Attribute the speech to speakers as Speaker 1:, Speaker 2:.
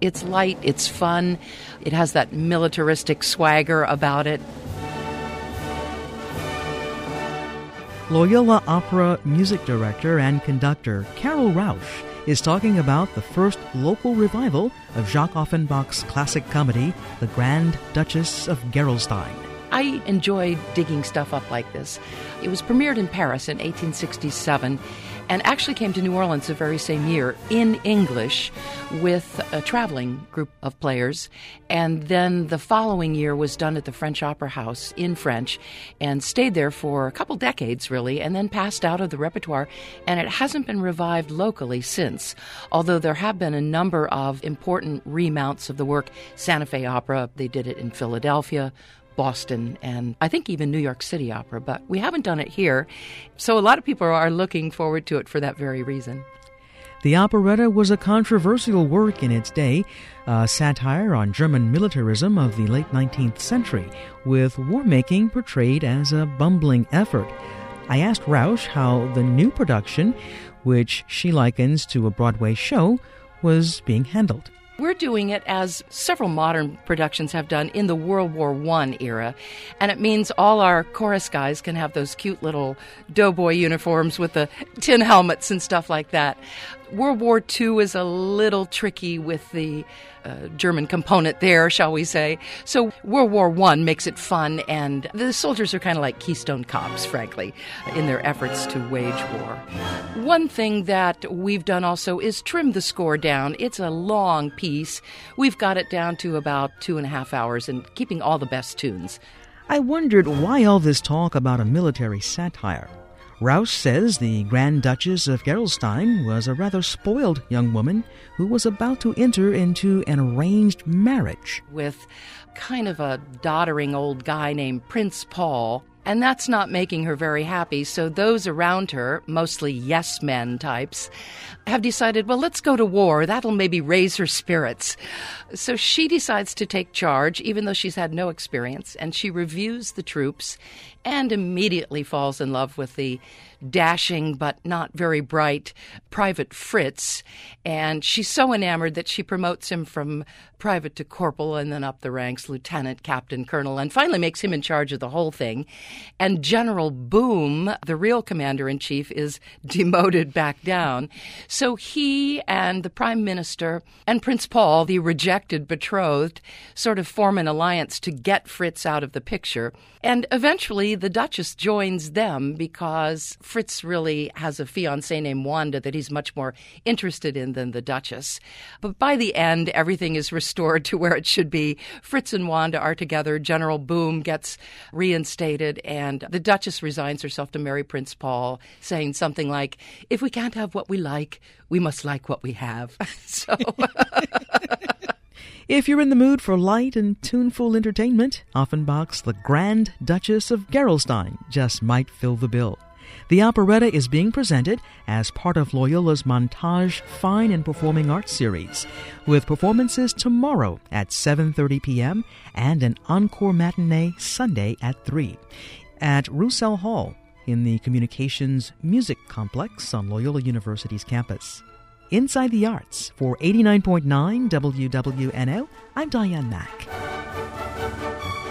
Speaker 1: It's light, it's fun, it has that militaristic swagger about it.
Speaker 2: Loyola Opera music director and conductor Carol Rausch is talking about the first local revival of Jacques Offenbach's classic comedy, The Grand Duchess of Gerolstein.
Speaker 1: I enjoy digging stuff up like this. It was premiered in Paris in 1867 and actually came to New Orleans the very same year in English with a traveling group of players. And then the following year was done at the French Opera House in French and stayed there for a couple decades, really, and then passed out of the repertoire. And it hasn't been revived locally since, although there have been a number of important remounts of the work. Santa Fe Opera, they did it in Philadelphia, Boston, and I think even New York City Opera, but we haven't done it here. So a lot of people are looking forward to it for that very reason.
Speaker 2: The operetta was a controversial work in its day, a satire on German militarism of the late 19th century, with war-making portrayed as a bumbling effort. I asked Rausch how the new production, which she likens to a Broadway show, was being handled.
Speaker 1: We're doing it as several modern productions have done in the World War I era, and it means all our chorus guys can have those cute little doughboy uniforms with the tin helmets and stuff like that. World War II is a little tricky with the German component there, shall we say. So World War I makes it fun, and the soldiers are kind of like Keystone Cops, frankly, in their efforts to wage war. One thing that we've done also is trim the score down. It's a long piece. We've got it down to about 2.5 hours and keeping all the best tunes.
Speaker 2: I wondered why all this talk about a military satire. Rausch says the Grand Duchess of Gerolstein was a rather spoiled young woman who was about to enter into an arranged marriage
Speaker 1: with kind of a doddering old guy named Prince Paul, and that's not making her very happy. So those around her, mostly yes-men types, have decided, well, let's go to war. That'll maybe raise her spirits. So she decides to take charge, even though she's had no experience, and she reviews the troops and immediately falls in love with the dashing but not very bright Private Fritz. And she's so enamored that she promotes him from private to corporal and then up the ranks, lieutenant, captain, colonel, and finally makes him in charge of the whole thing. And General Boom, the real commander-in-chief, is demoted back down. So he and the prime minister and Prince Paul, the rejected betrothed, sort of form an alliance to get Fritz out of the picture. And eventually the Duchess joins them because Fritz really has a fiancée named Wanda that he's much more interested in than the Duchess. But by the end, everything is restored to where it should be. Fritz and Wanda are together. General Boom gets reinstated, and the Duchess resigns herself to marry Prince Paul, saying something like, if we can't have what we like, we must like what we have. So...
Speaker 2: If you're in the mood for light and tuneful entertainment, Offenbach's The Grand Duchess of Gerolstein just might fill the bill. The operetta is being presented as part of Loyola's Montage Fine and Performing Arts series, with performances tomorrow at 7:30 p.m. and an encore matinee Sunday at 3 at Roussel Hall in the Communications Music Complex on Loyola University's campus. Inside the Arts for 89.9 WWNO, I'm Diane Mack.